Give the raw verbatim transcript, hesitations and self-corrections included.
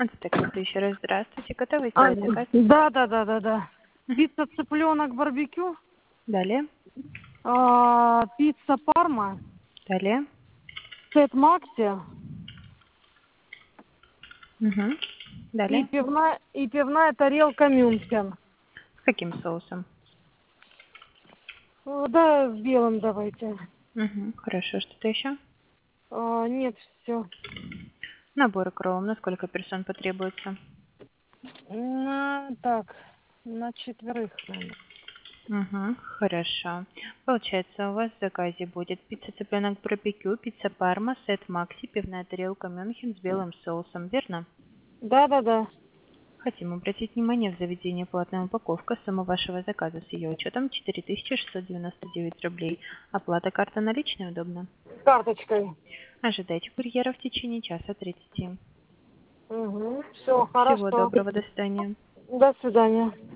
Ацтек, еще раз здравствуйте. Готовы А, сделать заказ? да, да, да, да, да. Мгм. Пицца цыпленок барбекю, Далее. а, пицца парма, Далее. сет макси Угу. и Далее. пивная, и пивная тарелка Мюнхен. С каким соусом? О, да, с белым давайте. Угу. Хорошо. Что-то еще? А, нет, все. Набор к роллам. На сколько персон потребуется? На, так, на четверых, наверное. Угу. Хорошо. Получается, у вас в заказе будет пицца цыпленок барбекю, пицца парма, сет макси, пивная тарелка Мюнхен с белым соусом. Верно? Да, да, да. Хотим обратить внимание, в заведении платная упаковка. Сумма вашего заказа с ее учетом четыре тысячи шестьсот девяносто девять рублей. Оплата карта наличной удобно? С карточкой. Ожидайте курьера в течение часа тридцати. Угу, все, Всего хорошо. доброго, до свидания. До свидания.